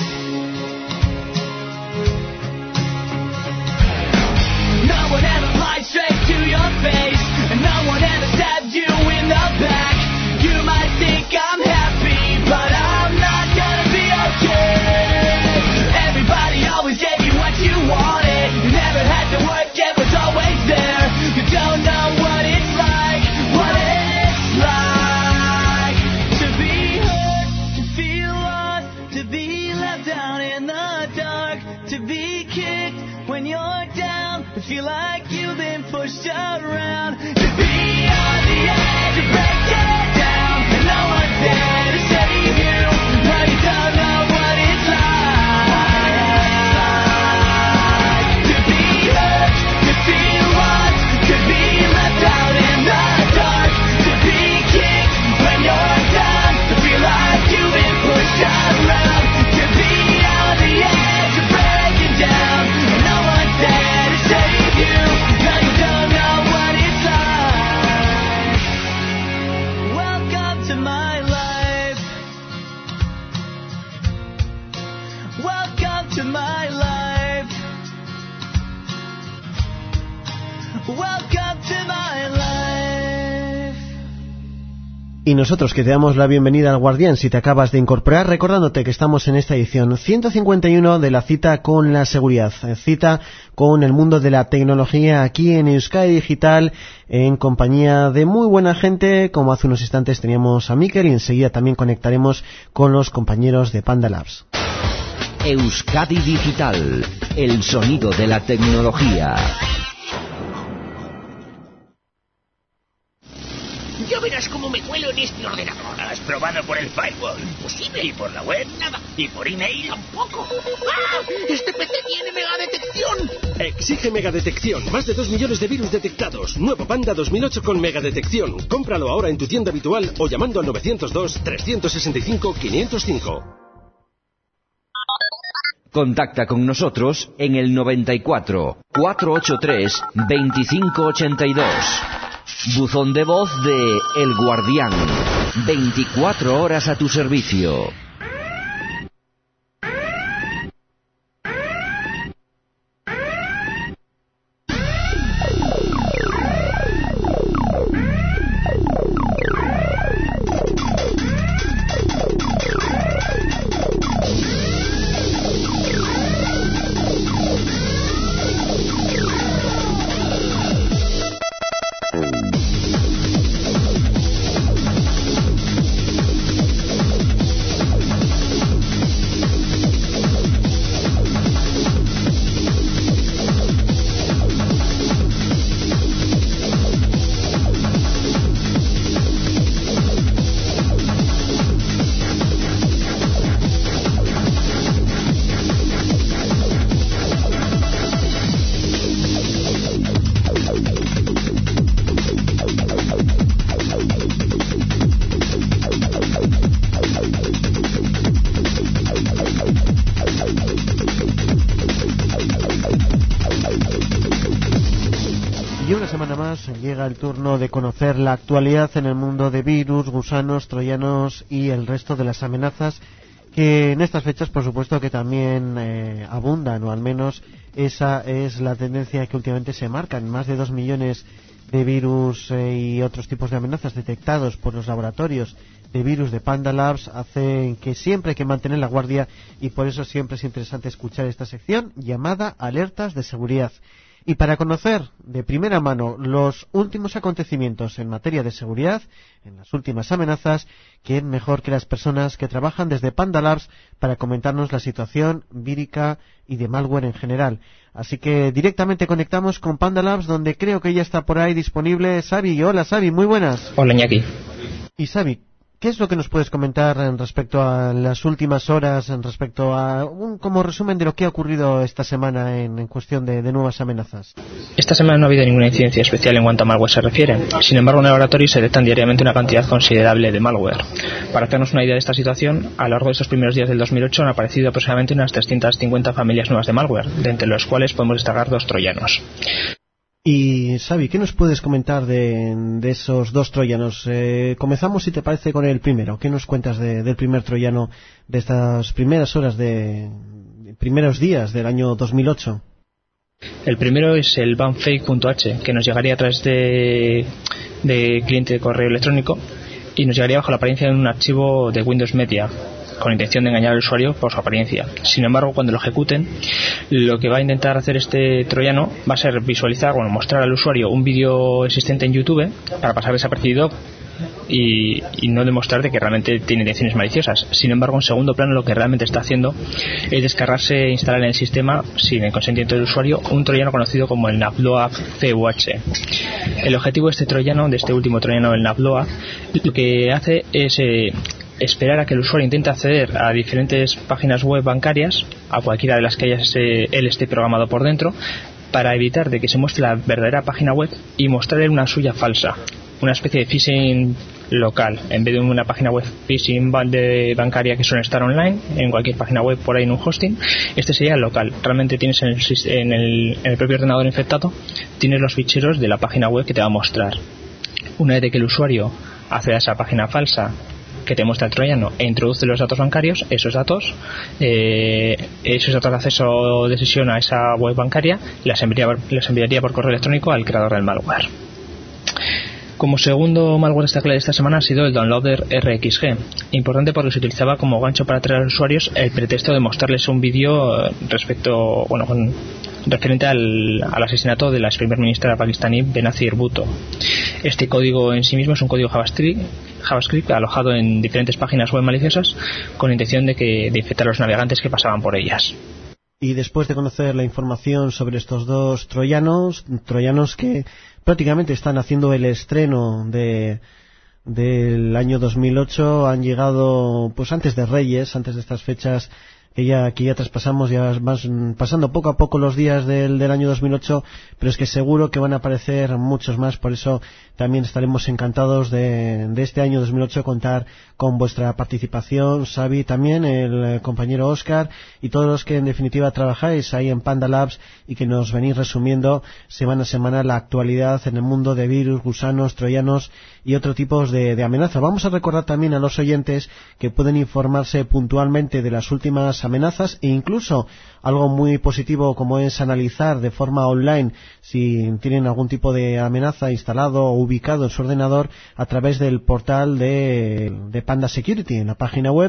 S12: No one ever lied straight to your face, and no one ever stabbed you in the back. You might think I'm happy, but I'm not gonna be okay. Everybody always gave you what you wanted. You never had to work, it was always there. You don't know what it's like, to be hurt, to feel lost, to be left out in the dark, to be kicked when you're down, to feel like you've been pushed around, to be on the edge of breaking down, and no one's there to save you. No, you don't know what it's like to be hurt, to feel lost, to be left out in the dark, to be kicked when you're down, to feel like you've been pushed around, to be on the edge of breaking down, and no one's there to save you. No, you don't know what it's like. Welcome to my life. Welcome to my life. Welcome to my life.
S2: Y nosotros que te damos la bienvenida al Guardián si te acabas de incorporar, recordándote que estamos en esta edición 151 de la cita con la seguridad, cita con el mundo de la tecnología aquí en Euskadi Digital, en compañía de muy buena gente, como hace unos instantes teníamos a Mikel, y enseguida también conectaremos con los compañeros de Panda Labs.
S1: Euskadi Digital, el sonido de la tecnología.
S5: Ya verás cómo me cuelo en este ordenador. ¿Has probado por el firewall? Imposible. ¿Y por la web? Nada. ¿Y por email? Tampoco.
S4: ¡Ah! ¡Este PC tiene megadetección!
S6: Exige megadetección. Más de 2 millones de virus detectados. Nuevo Panda 2008 con megadetección. Cómpralo ahora en tu tienda habitual o llamando al 902-365-505.
S1: Contacta con nosotros en el 94 483 2582. Buzón de voz de El Guardián. 24 horas a tu servicio.
S2: amigos, llega el turno de conocer la actualidad en el mundo de virus, gusanos, troyanos y el resto de las amenazas que en estas fechas, por supuesto, que también abundan, o al menos esa es la tendencia que últimamente se marcan. Más de 2 millones de virus y otros tipos de amenazas detectados por los laboratorios de virus de Panda Labs hacen que siempre hay que mantener la guardia, y por eso siempre es interesante escuchar esta sección llamada Alertas de Seguridad. Y para conocer de primera mano los últimos acontecimientos en materia de seguridad, en las últimas amenazas, ¿quién mejor que las personas que trabajan desde Panda Labs para comentarnos la situación vírica y de malware en general? Así que directamente conectamos con Panda Labs, donde creo que ya está por ahí disponible Xavi. Hola Xavi, muy buenas.
S13: Hola Iñaki.
S2: Y Xavi, ¿qué es lo que nos puedes comentar en respecto a las últimas horas, en respecto a como resumen de lo que ha ocurrido esta semana en cuestión de nuevas amenazas?
S13: Esta semana no ha habido ninguna incidencia especial en cuanto a malware se refiere. Sin embargo, en el laboratorio se detectan diariamente una cantidad considerable de malware. Para hacernos una idea de esta situación, a lo largo de estos primeros días del 2008 han aparecido aproximadamente unas 350 familias nuevas de malware, de entre los cuales podemos destacar 2 troyanos.
S2: Y Xavi, ¿qué nos puedes comentar de esos 2 troyanos? Comenzamos, si te parece, con el primero. ¿Qué nos cuentas del primer troyano de estas primeras horas primeros días del año 2008?
S13: El primero es el banfake.h, que nos llegaría a través de cliente de correo electrónico y nos llegaría bajo la apariencia de un archivo de Windows Media, con intención de engañar al usuario por su apariencia. Sin embargo, cuando lo ejecuten, lo que va a intentar hacer este troyano va a ser mostrar al usuario un vídeo existente en YouTube para pasar desapercibido y no demostrar de que realmente tiene intenciones maliciosas. Sin embargo, en segundo plano, lo que realmente está haciendo es descargarse e instalar en el sistema, sin el consentimiento del usuario, un troyano conocido como el Nabloa CUH. El objetivo de este troyano, de este último troyano, el Nabloa, lo que hace es esperar a que el usuario intente acceder a diferentes páginas web bancarias, a cualquiera de las que él esté programado por dentro, para evitar de que se muestre la verdadera página web y mostrarle una suya falsa, una especie de phishing local. En vez de una página web phishing bancaria que suele estar online en cualquier página web por ahí en un hosting, este sería el local. Realmente tienes en el propio ordenador infectado, tienes los ficheros de la página web que te va a mostrar. Una vez de que el usuario accede a esa página falsa que te muestra el troyano e introduce los datos bancarios, esos datos de acceso de sesión a esa web bancaria los enviaría por correo electrónico al creador del malware. Como segundo malware destacable de esta semana ha sido el Downloader RXG, importante porque se utilizaba como gancho para atraer a los usuarios el pretexto de mostrarles un vídeo referente al asesinato de la ex primer ministra pakistaní Benazir Bhutto. Este código en sí mismo es un código JavaScript alojado en diferentes páginas web maliciosas con intención de infectar a los navegantes que pasaban por ellas.
S2: Y después de conocer la información sobre estos 2 troyanos que prácticamente están haciendo el estreno del año 2008, han llegado pues antes de Reyes, antes de estas fechas que ya traspasamos, ya van pasando poco a poco los días del año 2008, pero es que seguro que van a aparecer muchos más. Por eso también estaremos encantados de este año 2008 contar con vuestra participación, Xavi, también el compañero Óscar y todos los que en definitiva trabajáis ahí en Panda Labs y que nos venís resumiendo semana a semana la actualidad en el mundo de virus, gusanos, troyanos y otro tipo de amenazas. Vamos a recordar también a los oyentes que pueden informarse puntualmente de las últimas amenazas e incluso algo muy positivo como es analizar de forma online si tienen algún tipo de amenaza instalado o ubicado en su ordenador a través del portal de Panda Security en la página web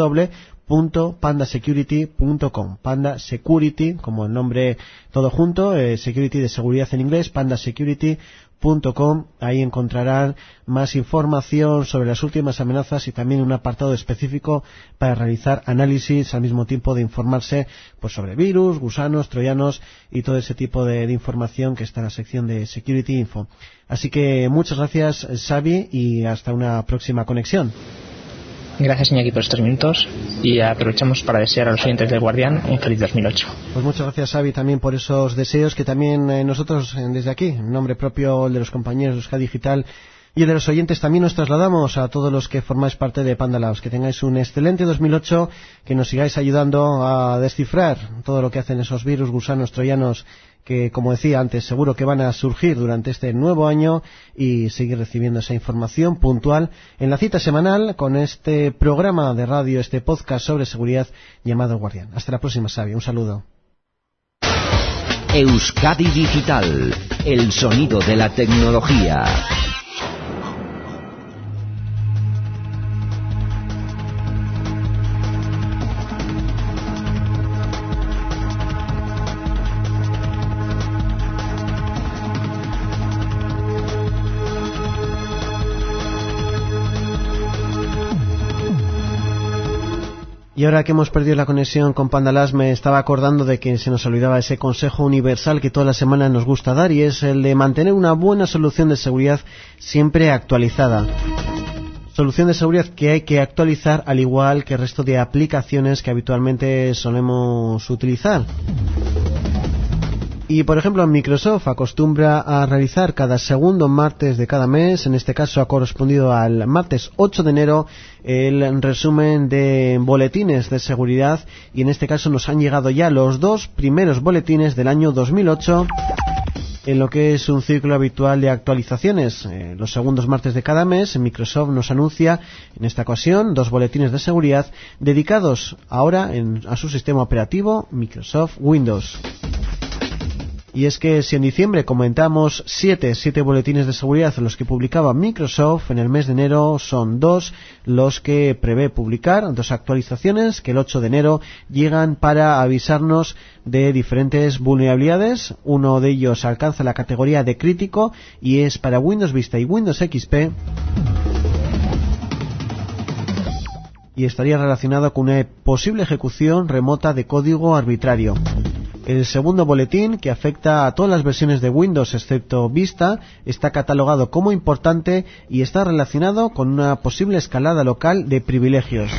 S2: www.pandasecurity.com. Panda Security, como el nombre todo junto, security de seguridad en inglés, pandasecurity.com. Ahí encontrarán más información sobre las últimas amenazas y también un apartado específico para realizar análisis al mismo tiempo de informarse pues sobre virus, gusanos, troyanos y todo ese tipo de información que está en la sección de Security Info. Así que muchas gracias, Xavi, y hasta una próxima conexión.
S13: Gracias, Iñaki, por estos minutos y aprovechamos para desear a los oyentes del Guardián un feliz 2008.
S2: Pues muchas gracias, Xavi, también por esos deseos que también nosotros desde aquí, en nombre propio, el de los compañeros de Euskadi Digital y el de los oyentes, también nos trasladamos a todos los que formáis parte de Panda Labs. Que tengáis un excelente 2008, que nos sigáis ayudando a descifrar todo lo que hacen esos virus, gusanos, troyanos que, como decía antes, seguro que van a surgir durante este nuevo año y seguir recibiendo esa información puntual en la cita semanal con este programa de radio, este podcast sobre seguridad llamado El Guardián. Hasta la próxima, Xavi. Un saludo.
S1: Euskadi Digital, el sonido de la tecnología.
S2: Y ahora que hemos perdido la conexión con Pandalas, me estaba acordando de que se nos olvidaba ese consejo universal que toda la semana nos gusta dar, y es el de mantener una buena solución de seguridad siempre actualizada. Solución de seguridad que hay que actualizar al igual que el resto de aplicaciones que habitualmente solemos utilizar. Y por ejemplo, Microsoft acostumbra a realizar cada segundo martes de cada mes, en este caso ha correspondido al martes 8 de enero, el resumen de boletines de seguridad, y en este caso nos han llegado ya los 2 primeros boletines del año 2008 en lo que es un ciclo habitual de actualizaciones. Los segundos martes de cada mes Microsoft nos anuncia en esta ocasión 2 boletines de seguridad dedicados ahora a su sistema operativo Microsoft Windows. Y es que si en diciembre comentamos 7 boletines de seguridad en los que publicaba Microsoft, en el mes de enero son 2 los que prevé publicar, 2 actualizaciones que el 8 de enero llegan para avisarnos de diferentes vulnerabilidades. Uno de ellos alcanza la categoría de crítico y es para Windows Vista y Windows XP, y estaría relacionado con una posible ejecución remota de código arbitrario. El segundo boletín, que afecta a todas las versiones de Windows excepto Vista, está catalogado como importante y está relacionado con una posible escalada local de privilegios.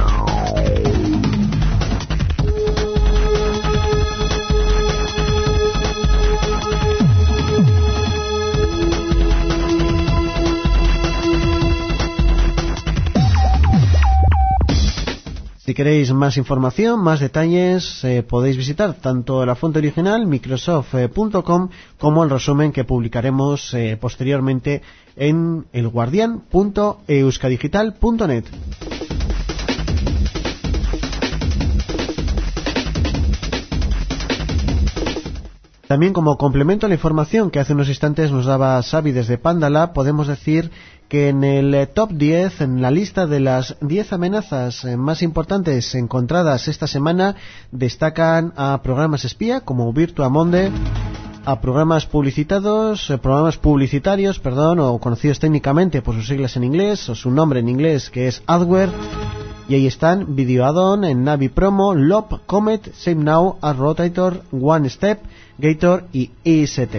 S2: Si queréis más información, más detalles, podéis visitar tanto la fuente original, microsoft.com, como el resumen que publicaremos posteriormente en elguardian.euskadigital.net. También, como complemento a la información que hace unos instantes nos daba Xavi desde Pandalab, podemos decir que en el top 10, en la lista de las 10 amenazas más importantes encontradas esta semana, destacan a programas espía como Virtua Monday, a programas publicitarios, o conocidos técnicamente por sus siglas en inglés, o su nombre en inglés, que es adware. Y ahí están Video Add-on, Navi Promo, Loop, Comet, Save Now, Ad Rotator, One Step, Gator y IST.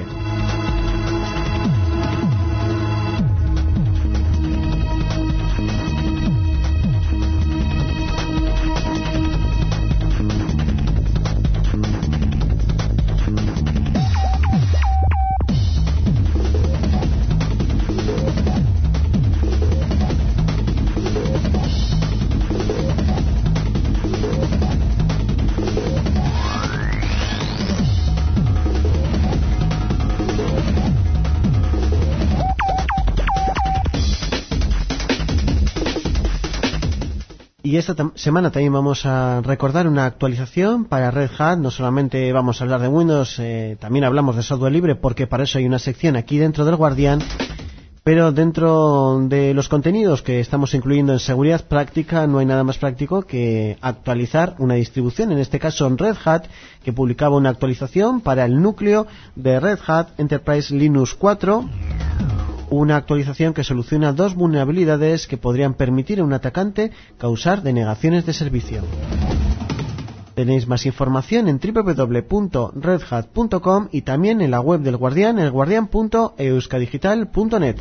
S2: Y esta semana también vamos a recordar una actualización para Red Hat. No solamente vamos a hablar de Windows, también hablamos de software libre, porque para eso hay una sección aquí dentro del Guardián. Pero dentro de los contenidos que estamos incluyendo en seguridad práctica, no hay nada más práctico que actualizar una distribución, en este caso en Red Hat, que publicaba una actualización para el núcleo de Red Hat Enterprise Linux 4, una actualización que soluciona 2 vulnerabilidades que podrían permitir a un atacante causar denegaciones de servicio. Tenéis más información en www.redhat.com y también en la web del Guardián, elguardian.euskadigital.net.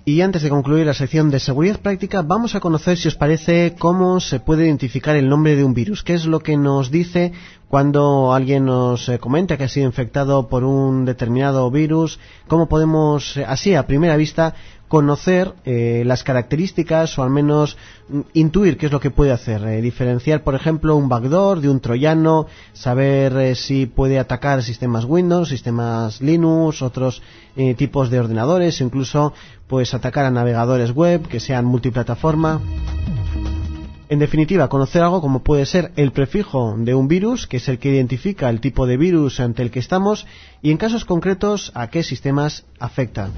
S2: Y antes de concluir la sección de seguridad práctica, vamos a conocer, si os parece, cómo se puede identificar el nombre de un virus. ¿Qué es lo que nos dice cuando alguien nos comenta que ha sido infectado por un determinado virus? ¿Cómo podemos, así a primera vista, conocer las características o al menos intuir qué es lo que puede hacer? Diferenciar, por ejemplo, un backdoor de un troyano, saber si puede atacar sistemas Windows, sistemas Linux, otros tipos de ordenadores, o incluso pues atacar a navegadores web que sean multiplataforma. En definitiva, conocer algo como puede ser el prefijo de un virus, que es el que identifica el tipo de virus ante el que estamos, y en casos concretos a qué sistemas afecta.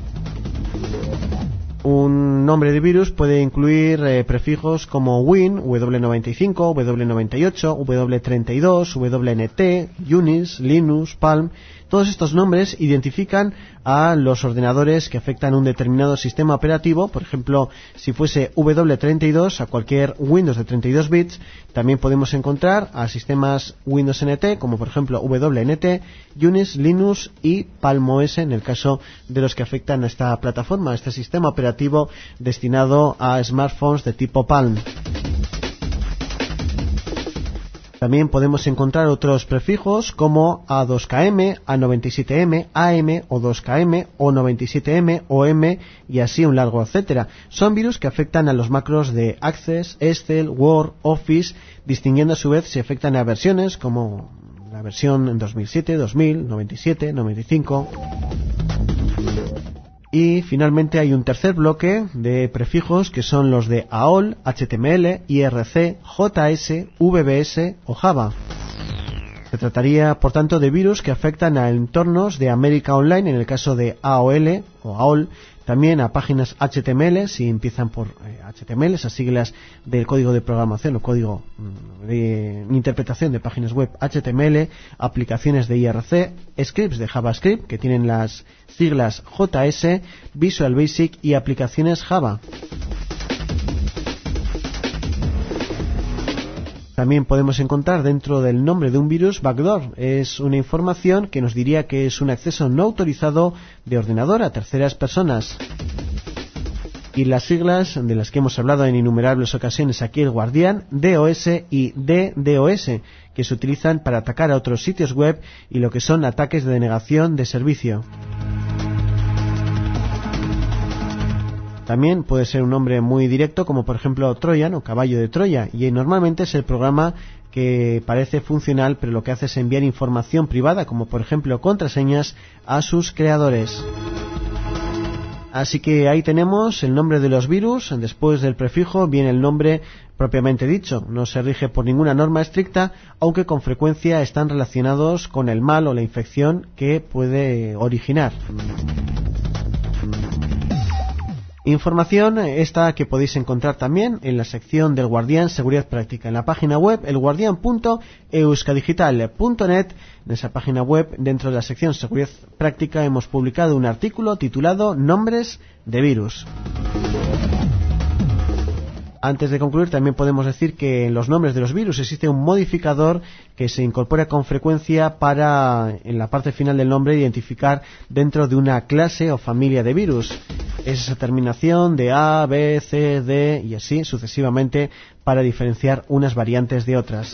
S2: Un nombre de virus puede incluir prefijos como Win, W95, W98, W32, WNT, Unix, Linux, Palm. Todos estos nombres identifican a los ordenadores que afectan un determinado sistema operativo. Por ejemplo, si fuese W32 a cualquier Windows de 32 bits, también podemos encontrar a sistemas Windows NT, como por ejemplo WNT, Unix, Linux y Palm OS, en el caso de los que afectan a esta plataforma, a este sistema operativo destinado a smartphones de tipo Palm. También podemos encontrar otros prefijos como A2KM, A97M, AM, O2KM, O97M, OM y así un largo etcétera. Son virus que afectan a los macros de Access, Excel, Word, Office, distinguiendo a su vez si afectan a versiones como la versión 2007, 2000, 97, 95... Y finalmente hay un tercer bloque de prefijos que son los de AOL, HTML, IRC, JS, VBS o Java. Se trataría, por tanto, de virus que afectan a entornos de América Online, en el caso de AOL o AOL, también a páginas HTML, si empiezan por HTML, esas siglas del código de programación o código de interpretación de páginas web HTML, aplicaciones de IRC, scripts de JavaScript, que tienen las siglas JS, Visual Basic y aplicaciones Java. También podemos encontrar dentro del nombre de un virus backdoor. Es una información que nos diría que es un acceso no autorizado de ordenador a terceras personas. Y las siglas de las que hemos hablado en innumerables ocasiones aquí, el Guardián, DOS y DDoS, que se utilizan para atacar a otros sitios web y lo que son ataques de denegación de servicio. También puede ser un nombre muy directo, como por ejemplo Trojan o Caballo de Troya, y normalmente es el programa que parece funcional, pero lo que hace es enviar información privada, como por ejemplo contraseñas, a sus creadores. Así que ahí tenemos el nombre de los virus. Después del prefijo viene el nombre propiamente dicho. No se rige por ninguna norma estricta, aunque con frecuencia están relacionados con el mal o la infección que puede originar. Información esta que podéis encontrar también en la sección del Guardián Seguridad Práctica, en la página web elguardian.euskadigital.net. En esa página web, dentro de la sección Seguridad Práctica, hemos publicado un artículo titulado Nombres de virus. Antes de concluir, también podemos decir que en los nombres de los virus existe un modificador que se incorpora con frecuencia para, en la parte final del nombre, identificar dentro de una clase o familia de virus. Es esa terminación de A, B, C, D y así sucesivamente para diferenciar unas variantes de otras.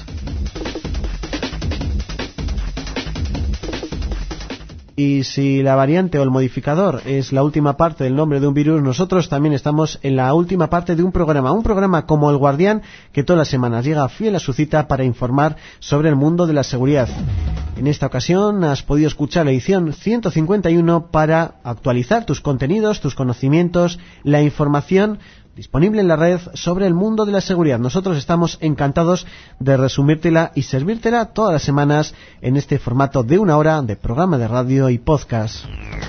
S2: Y si la variante o el modificador es la última parte del nombre de un virus, nosotros también estamos en la última parte de un programa como El Guardián, que todas las semanas llega fiel a su cita para informar sobre el mundo de la seguridad. En esta ocasión has podido escuchar la edición 151 para actualizar tus contenidos, tus conocimientos, la información disponible en la red sobre el mundo de la seguridad. Nosotros estamos encantados de resumírtela y servírtela todas las semanas en este formato de 1 hora de programa de radio y podcast.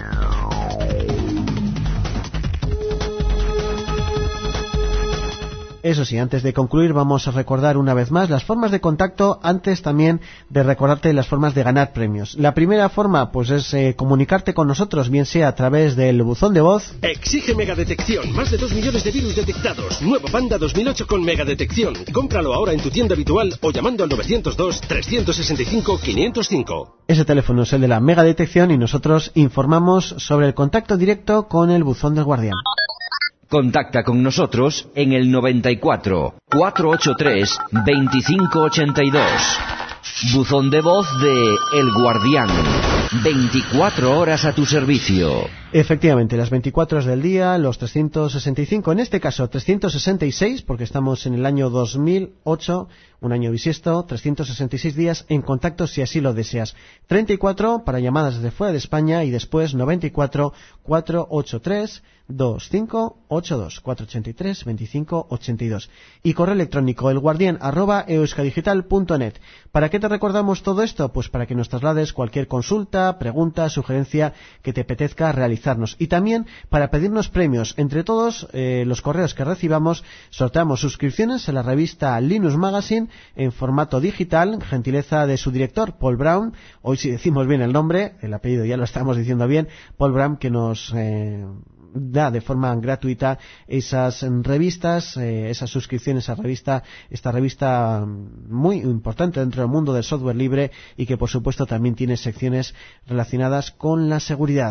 S2: Eso sí, antes de concluir vamos a recordar una vez más las formas de contacto, antes también de recordarte las formas de ganar premios. La primera forma pues es comunicarte con nosotros, bien sea a través del buzón de voz.
S6: Exige megadetección, más de 2 millones de virus detectados. Nuevo Panda 2008 con megadetección. Cómpralo ahora en tu tienda habitual o llamando al 902-365-505.
S2: Ese teléfono es el de la megadetección y nosotros informamos sobre el contacto directo con el buzón del Guardián.
S1: Contacta con nosotros en el 94 483 2582. Buzón de voz de El Guardián. 24 horas a tu servicio.
S2: Efectivamente, las 24 horas del día, los 365, en este caso 366, porque estamos en el año 2008, un año bisiesto, 366 días en contacto si así lo deseas. 34 para llamadas desde fuera de España y después 94 483 2582 483 2582 y correo electrónico elguardian@euskadigital.net. ¿Para qué te recordamos todo esto? Pues para que nos traslades cualquier consulta, pregunta, sugerencia que te apetezca realizarnos y también para pedirnos premios. Entre todos los correos que recibamos sorteamos suscripciones a la revista Linux Magazine en formato digital, gentileza de su director Paul Brown. Hoy si decimos bien el nombre, el apellido ya lo estamos diciendo bien, Paul Brown, que nos da de forma gratuita esas revistas, esas suscripciones a esta revista muy importante dentro del mundo del software libre y que por supuesto también tiene secciones relacionadas con la seguridad.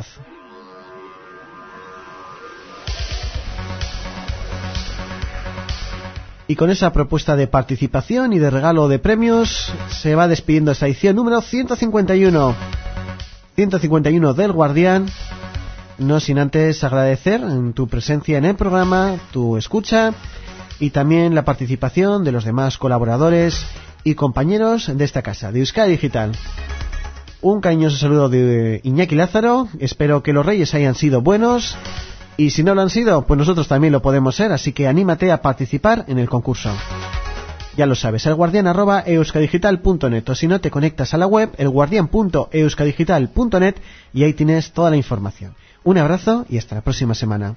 S2: Y con esa propuesta de participación y de regalo de premios se va despidiendo esta edición número 151 del Guardián. No sin antes agradecer tu presencia en el programa, tu escucha y también la participación de los demás colaboradores y compañeros de esta casa, de Euskadi Digital. Un cariñoso saludo de Iñaki Lázaro, espero que los Reyes hayan sido buenos y si no lo han sido, pues nosotros también lo podemos ser, así que anímate a participar en el concurso. Ya lo sabes, elguardian@euskadigital.net o si no te conectas a la web elguardian.euskadigital.net y ahí tienes toda la información. Un abrazo y hasta la próxima semana.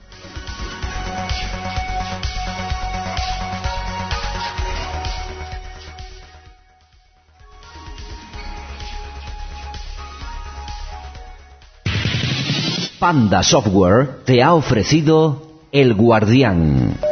S1: Panda Software te ha ofrecido El Guardián.